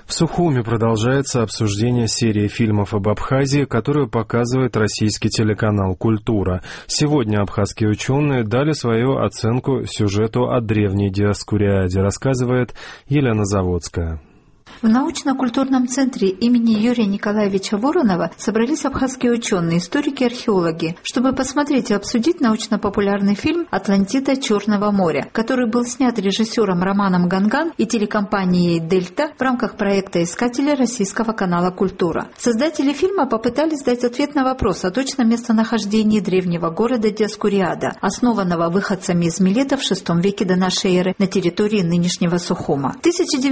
В Сухуми продолжается обсуждение серии фильмов об Абхазии, которую показывает российский телеканал «Культура». Сегодня абхазские ученые дали свою оценку сюжету о древней Диоскуриаде, рассказывает Елена Заводская. В научно-культурном центре имени Юрия Николаевича Воронова собрались абхазские ученые, историки, археологи, чтобы посмотреть и обсудить научно-популярный фильм «Атлантида Черного моря», который был снят режиссером Романом Ганган и телекомпанией «Дельта» в рамках проекта «Искатели» российского канала «Культура». Создатели фильма попытались дать ответ на вопрос о точном местонахождении древнего города Диоскуриада, основанного выходцами из Милета в VI веке до нашей эры на территории нынешнего Сухума. В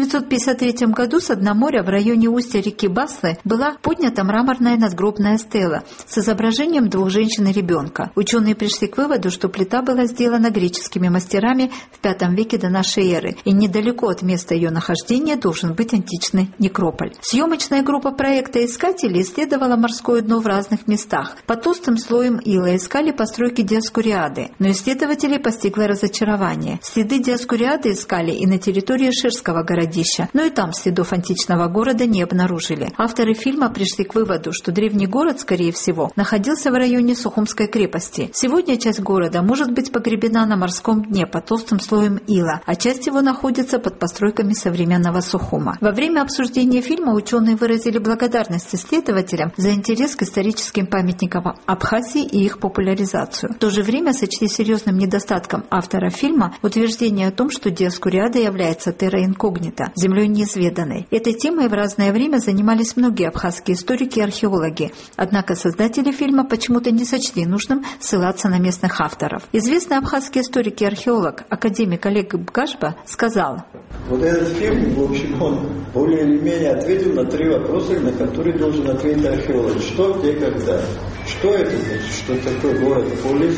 1953 году с дна моря в районе устья реки Баслы была поднята мраморная надгробная стела с изображением двух женщин и ребенка. Ученые пришли к выводу, что плита была сделана греческими мастерами в V веке до нашей эры, и недалеко от места ее нахождения должен быть античный некрополь. Съемочная группа проекта «Искатели» исследовала морское дно в разных местах. Под толстым слоем ила искали постройки Диоскуриады, но исследователей постигло разочарование. Следы Диоскуриады искали и на территории Ширского городища, но и там следов античного города не обнаружили. Авторы фильма пришли к выводу, что древний город, скорее всего, находился в районе Сухумской крепости. Сегодня часть города может быть погребена на морском дне под толстым слоем ила, а часть его находится под постройками современного Сухума. Во время обсуждения фильма ученые выразили благодарность исследователям за интерес к историческим памятникам Абхазии и их популяризацию. В то же время сочли серьезным недостатком автора фильма утверждение о том, что Диоскуриада является терра инкогнита, землей неизведанной. Этой темой в разное время занимались многие абхазские историки и археологи, однако создатели фильма почему-то не сочли нужным ссылаться на местных авторов. Известный абхазский историк и археолог, академик Олег Бгашба сказал: Вот этот фильм, в общем, он более или менее ответил на 3 вопроса, на которые должен ответить археолог. Что, где, когда. Что это значит? Что такое город-полис?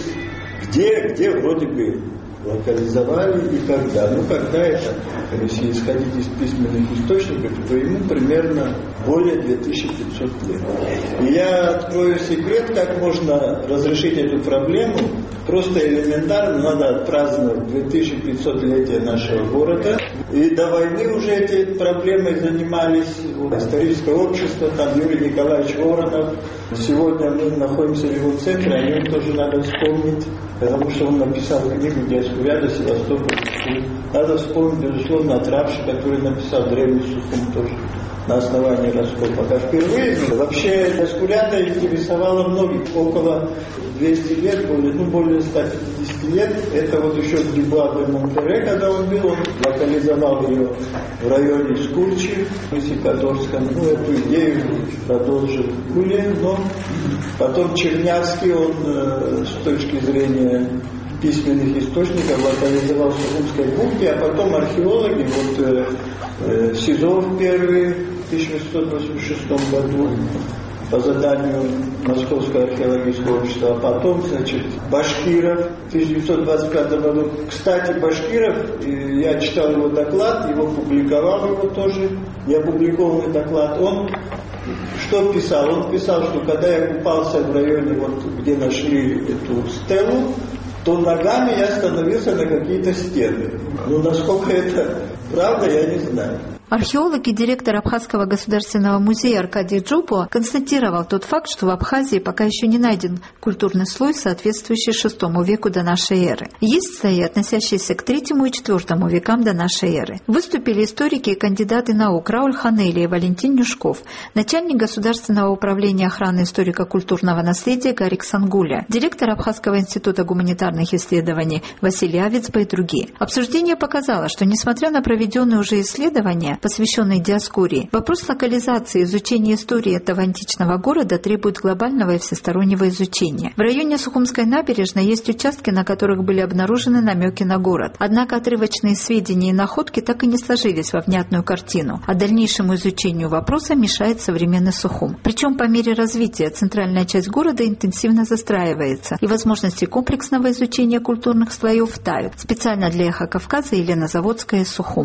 Где вроде бы локализовали и когда. Ну, когда это, если исходить из письменных источников, то ему примерно более 2500 лет. И я открою секрет, как можно разрешить эту проблему. Просто элементарно надо отпраздновать 2500-летие нашего города. И до войны уже этой проблемой занимались историческое общество, там Юрий Николаевич Воронов. Сегодня мы находимся в его центре, о нем тоже надо вспомнить, потому что он написал книгу «Диоскуриада Севастополь». Надо вспомнить, безусловно, от Рапши, который написал «Древний Сухум» тоже на основании раскопок. А впервые вообще Диоскуриада интересовала многих. Около 200 лет, более 150 лет. Это вот еще в Дюбуа де Монтере, когда он был, он локализовал ее в районе Скульчи, в Сикадорском. Эту идею продолжил Гулин, но потом Чернявский, он с точки зрения письменных источников локализовал в Сухумской бухте, а потом археологи, Сизов первый в 1886 году по заданию Московского археологического общества, а потом, Башкиров в 1925 году. Кстати, Башкиров, я читал его доклад, его публиковал, его тоже, неопубликованный доклад. Он что писал? Он писал, что когда я купался в районе, где нашли эту стелу, то ногами я становился на какие-то стены. Насколько это правда, я не знаю. Археолог и директор Абхазского государственного музея Аркадий Джупо констатировал тот факт, что в Абхазии пока еще не найден культурный слой, соответствующий VI веку до нашей эры. Есть слои, относящиеся к III и IV векам до нашей эры. Выступили историки и кандидаты наук Рауль Ханели и Валентин Нюшков, начальник Государственного управления охраны историко-культурного наследия Гарик Сангуля, директор Абхазского института гуманитарных исследований Василий Авицба и другие. Обсуждение показало, что несмотря на проведенные уже исследования, посвященный Диоскурии, вопрос локализации и изучения истории этого античного города требует глобального и всестороннего изучения. В районе Сухумской набережной есть участки, на которых были обнаружены намеки на город. Однако отрывочные сведения и находки так и не сложились во внятную картину, а дальнейшему изучению вопроса мешает современный Сухум. Причем по мере развития центральная часть города интенсивно застраивается, и возможности комплексного изучения культурных слоев тают. Специально для «Эхо Кавказа» Елена Заводская из Сухума.